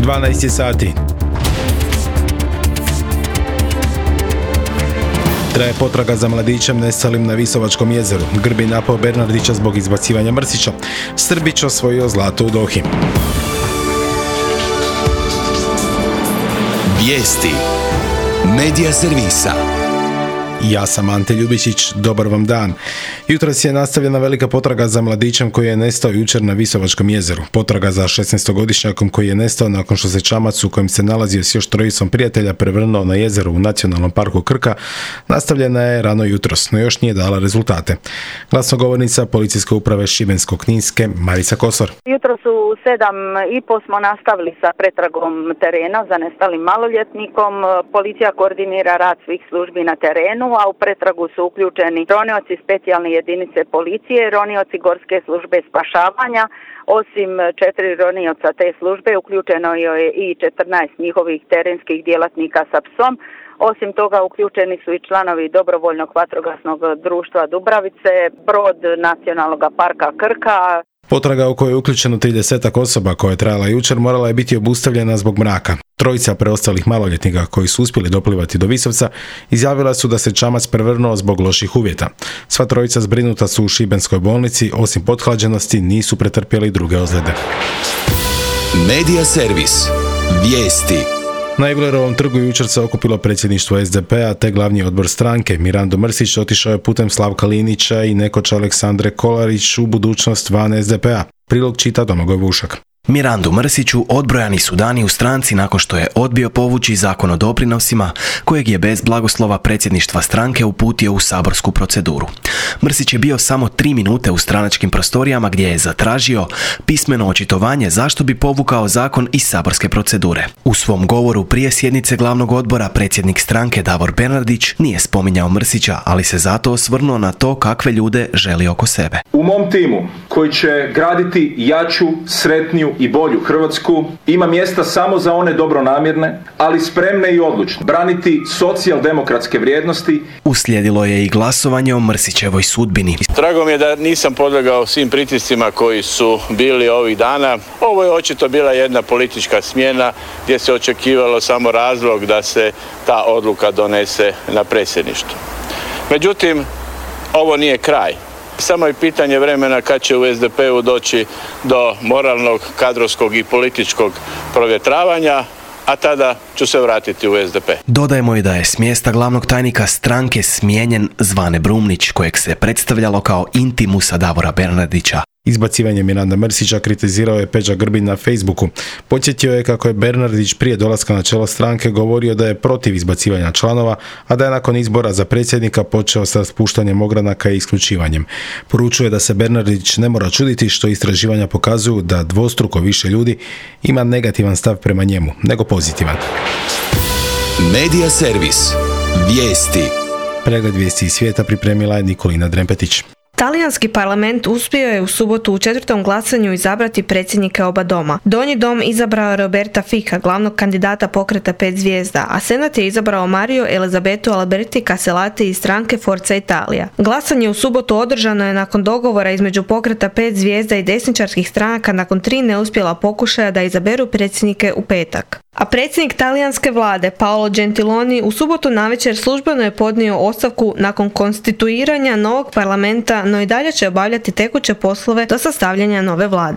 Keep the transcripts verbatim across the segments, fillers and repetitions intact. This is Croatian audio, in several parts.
dvanaest sati. Traje potraga za mladićem nestalim na Visovačkom jezeru. Grbin napao Bernardića zbog izbacivanja Mrsića. Srbić osvojio zlato u Dohi. Vijesti Medija servisa. Ja sam Ante Ljubičić, dobar vam dan. Jutros je nastavljena velika potraga za mladićem koji je nestao jučer na Visovačkom jezeru. Potraga za šesnaestogodišnjakom koji je nestao nakon što se čamac u kojem se nalazio s još trojicom prijatelja prevrnuo na jezeru u Nacionalnom parku Krka nastavljena je rano jutros, no još nije dala rezultate. Glasnogovornica Policijske uprave Šibensko-kninske Marica Kosor. Jutros u sedam i po smo nastavili sa pretragom terena za nestalim maloljetnikom. Policija koordinira rad svih službi na terenu, a u pretragu su uključeni ronioci specijalne jedinice policije, ronioci Gorske službe spašavanja. Osim četiri ronioca te službe uključeno je i četrnaest njihovih terenskih djelatnika sa psom. Osim toga uključeni su i članovi dobrovoljnog vatrogasnog društva Dubravice, brod Nacionalnog parka Krka. Potraga u kojoj je uključeno tridesetak osoba koja je trajala jučer morala je biti obustavljena zbog mraka. Trojica preostalih maloljetnika koji su uspjeli doplivati do Visovca izjavila su da se čamac prevrnuo zbog loših uvjeta. Sva trojica zbrinuta su u šibenskoj bolnici, osim pothlađenosti nisu pretrpjeli druge ozljede. Medija servis. Vijesti. Na Iblerovom trgu jučer se okupilo predsjedništvo es de pe-a te glavni odbor stranke. Mirando Mrsić otišao je putem Slavka Linića i nekoć Aleksandre Kolarić u budućnost van es de pe-a. Prilog čita Domagoj Vušak. Mirandu Mrsiću odbrojani su dani u stranci nakon što je odbio povući zakon o doprinosima kojeg je bez blagoslova predsjedništva stranke uputio u saborsku proceduru. Mrsić je bio samo tri minute u stranačkim prostorijama gdje je zatražio pismeno očitovanje zašto bi povukao zakon iz saborske procedure. U svom govoru prije sjednice glavnog odbora predsjednik stranke Davor Bernardić nije spominjao Mrsića, ali se zato osvrnuo na to kakve ljude želi oko sebe. U mom timu koji će graditi jaču, sretniju i bolju Hrvatsku ima mjesta samo za one dobronamjerne, ali spremne i odlučne braniti socijaldemokratske vrijednosti. Uslijedilo je i glasovanje o Mrsićevoj sudbini. Drago mi je da nisam podlegao svim pritiscima koji su bili ovih dana. Ovo je očito bila jedna politička smjena gdje se očekivalo samo razlog da se ta odluka donese na predsjedništvu. Međutim, ovo nije kraj. Samo je pitanje vremena kad će u es de pe-u doći do moralnog, kadrovskog i političkog provjetravanja, a tada ću se vratiti u es de pe. Dodajemo i da je s mjesta glavnog tajnika stranke smijenjen Zvane Brumnić, kojeg se predstavljalo kao intimusa Davora Bernardića. Izbacivanje Miranda Mrsića kritizirao je Peđa Grbin na Facebooku. Podsjetio je kako je Bernardić prije dolaska na čelo stranke govorio da je protiv izbacivanja članova, a da je nakon izbora za predsjednika počeo sa raspuštanjem ogranaka i isključivanjem. Poručuje da se Bernardić ne mora čuditi što istraživanja pokazuju da dvostruko više ljudi ima negativan stav prema njemu, nego pozitivan. Medija servis. Vijesti. Pregled vijesti iz svijeta pripremila je Nikolina Drempetić. Talijanski parlament uspio je u subotu u četvrtom glasanju izabrati predsjednika oba doma. Donji dom izabrao je Roberta Fica, glavnog kandidata pokreta pet zvijezda, a senat je izabrao Mario Elisabetu Alberti Casellati iz stranke Forza Italia. Glasanje u subotu održano je nakon dogovora između pokreta pet zvijezda i desničarskih stranaka nakon tri neuspjela pokušaja da izaberu predsjednike u petak. A predsjednik talijanske vlade Paolo Gentiloni u subotu navečer službeno je podnio ostavku nakon konstituiranja novog parlamenta, no i dalje će obavljati tekuće poslove do sastavljanja nove vlade.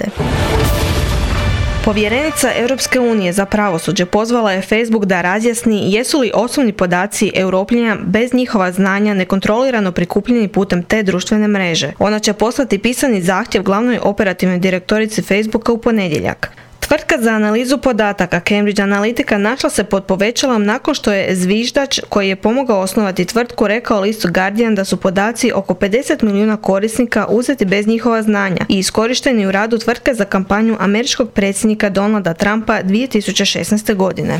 Povjerenica Europske unije za pravosuđe pozvala je Facebook da razjasni jesu li osobni podaci Europljana bez njihova znanja nekontrolirano prikupljeni putem te društvene mreže. Ona će poslati pisani zahtjev glavnoj operativnoj direktorici Facebooka u ponedjeljak. Tvrtka za analizu podataka Cambridge Analytica našla se pod povećalom nakon što je zviždač koji je pomogao osnovati tvrtku rekao listu Guardian da su podaci oko pedeset milijuna korisnika uzeti bez njihova znanja i iskorišteni u radu tvrtke za kampanju američkog predsjednika Donalda Trumpa dvije tisuće šesnaeste. godine.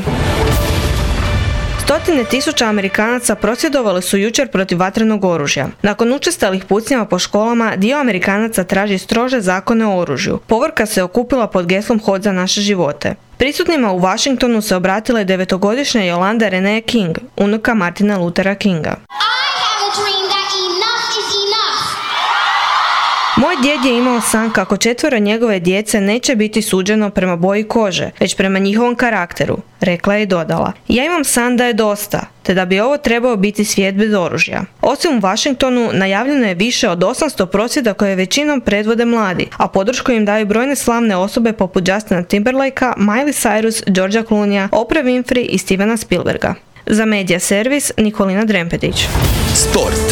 Stotine tisuća Amerikanaca prosvjedovali su jučer protiv vatrenog oružja. Nakon učestalih pucnjava po školama, dio Amerikanaca traži strože zakone o oružju. Povorka se okupila pod geslom Hod za naše živote. Prisutnima u Washingtonu se obratila i devetogodišnja Yolanda Renee King, unuka Martina Luthera Kinga. Moj djed je imao san kako četvoro njegove djece neće biti suđeno prema boji kože, već prema njihovom karakteru, rekla je i dodala. Ja imam san da je dosta, te da bi ovo trebao biti svijet bez oružja. Osim u Washingtonu najavljeno je više od osamsto prosvjeda koje većinom predvode mladi, a podršku im daju brojne slavne osobe poput Justina Timberlakea, Miley Cyrus, Georgea Clooneyja, Oprah Winfrey i Stevena Spielberga. Za Medija servis Nikolina Drempetić. Sport.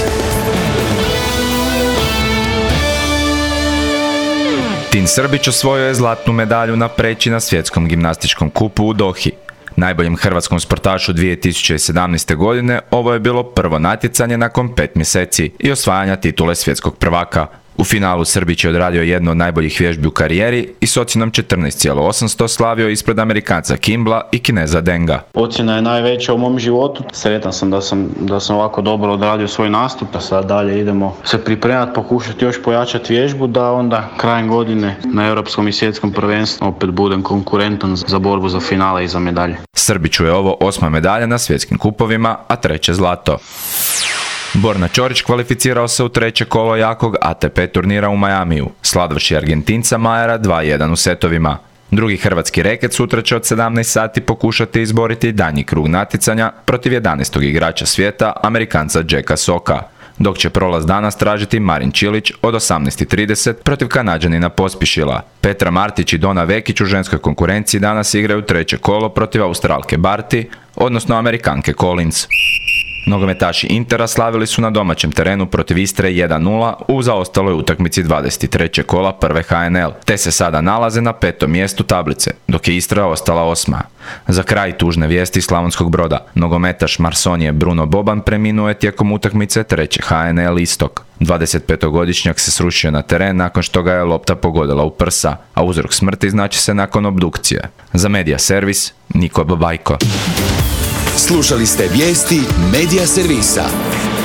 Tin Srbić osvojio je zlatnu medalju na preći na svjetskom gimnastičkom kupu u Dohi. Najboljem hrvatskom sportašu dvije tisuće sedamnaeste. godine ovo je bilo prvo natjecanje nakon pet mjeseci i osvajanja titule svjetskog prvaka. U finalu Srbić je odradio jednu od najboljih vježbi u karijeri i s ocjenom četrnaest zarez osamsto slavio ispred Amerikanca Kimbla i Kineza Denga. Ocjena je najveća u mom životu. Sretan sam da sam, da sam ovako dobro odradio svoj nastup. A sad dalje idemo se pripremati, pokušati još pojačati vježbu da onda krajem godine na europskom i svjetskom prvenstvu opet budem konkurentan za borbu za finale i za medalje. Srbiću je ovo osma medalja na svjetskim kupovima, a treće zlato. Borna Ćorić kvalificirao se u treće kolo jakog A T P turnira u Majamiju. Sladvrši Argentinca Majera dva jedan u setovima. Drugi hrvatski reket sutra će od sedamnaest sati pokušati izboriti danji krug natjecanja protiv jedanaestog igrača svijeta, Amerikanca Jacka Soka, dok će prolaz danas tražiti Marin Čilić od osamnaest i trideset protiv Kanađanina Pospišila. Petra Martić i Dona Vekić u ženskoj konkurenciji danas igraju treće kolo protiv Australke Barty, odnosno Amerikanke Collins. Nogometaši Intera slavili su na domaćem terenu protiv Istre jedan nula u zaostaloj utakmici dvadeset trećeg kola prve H N L, te se sada nalaze na petom mjestu tablice, dok je Istra ostala osma. Za kraj tužne vijesti Slavonskog Broda. Nogometaš Marsonije Bruno Boban preminuo je tijekom utakmice treće H N L Istok. dvadesetpetogodišnjak se srušio na teren nakon što ga je lopta pogodila u prsa, a uzrok smrti znači se nakon obdukcije. Za Medija servis Niko Babajko. Slušali ste vijesti Medija servisa.